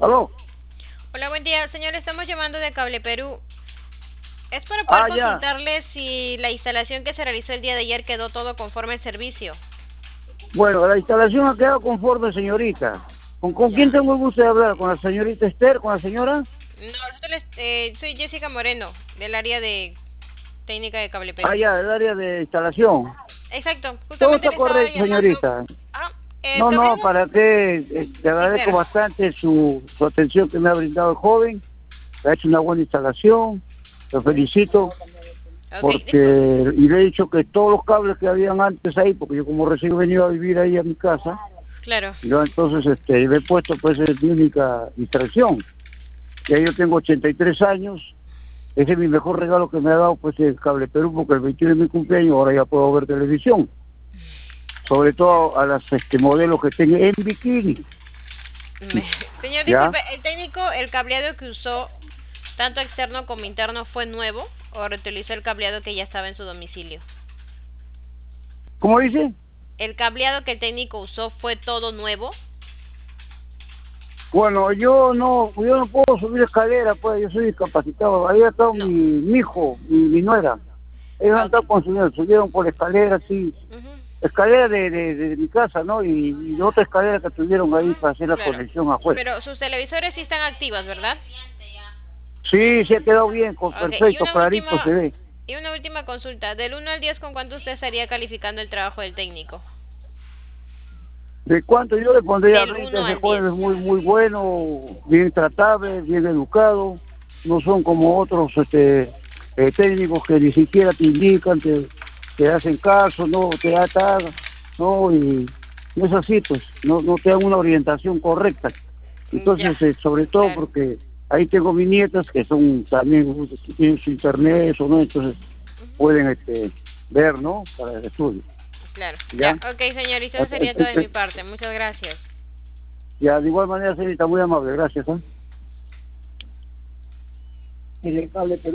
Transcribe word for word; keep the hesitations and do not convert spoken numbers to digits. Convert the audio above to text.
¿Aló? Hola, buen día. Señor, estamos llamando de Cable Perú. Es para poder Ah, ya. consultarle si la instalación que se realizó el día de ayer quedó todo conforme al servicio. Bueno, la instalación ha quedado conforme, señorita. ¿Con, con quién Ya. tengo el gusto de hablar? ¿Con la señorita Esther? ¿Con la señora? No, nosotros les- eh, soy Jessica Moreno, del área de técnica de Cable Ah, Perú. ya, el área de instalación. Exacto, Todo justamente está le estaba correcto, llamando. señorita. Ah, el No, no, cableado. ¿para qué? Eh, Le Sí, agradezco claro. bastante su, su atención que me ha brindado el joven. Ha hecho una buena instalación. Lo felicito. Ok, disculpe. Porque, y le he dicho que todos los cables que habían antes ahí, porque yo como recién he venido a vivir ahí a mi casa, Claro. yo entonces este, le he puesto pues es mi única distracción. Ya yo tengo ochenta y tres años, ese es mi mejor regalo que me ha dado pues el Cable Perú, porque el veintiuno de mi cumpleaños ahora ya puedo ver televisión, sobre todo a las este, modelos que tengo en bikini, Me- Señor, ¿ya? disculpe, ¿el técnico, el cableado que usó, tanto externo como interno, fue nuevo o reutilizó el cableado que ya estaba en su domicilio? ¿Cómo dice? ¿El cableado que el técnico usó fue todo nuevo? Bueno, yo no, yo no puedo subir escalera, pues yo soy discapacitado. Ahí ha estado mi, No. mi hijo, mi, mi nuera. Ellos han Ok. estado con su niño, subieron por escalera, así, Ujú. escalera de, de, de mi casa, ¿no? Y, y otra escalera que tuvieron ahí para hacer la Claro. conexión afuera. Pero sus televisores sí están activos, ¿verdad? Sí, se ha quedado bien, con Ok. Y perfecto, una clarito se última, ve. y una última consulta. Del uno al diez, ¿con cuánto usted estaría calificando el trabajo del técnico? ¿De cuánto yo le pondría Del veinte? uno Ese al joven es diez. muy, muy bueno, bien tratable, bien educado. No son como otros este, eh, técnicos que ni siquiera te indican, te, te hacen caso, no te atan, no, y no es así, pues, no, no te dan una orientación correcta. Ya. Entonces, eh, sobre todo Claro. porque ahí tengo mis nietas que son también, uh, tienen su internet, eso, ¿no? Entonces pueden este, ver, ¿no? Para el estudio, Claro. Ya. ¿ya? Ok, señorita, eso Eh, sería todo eh, de mi eh, parte. Muchas gracias. Ya, de igual manera, señorita, muy amable, gracias. ¿Eh? El cable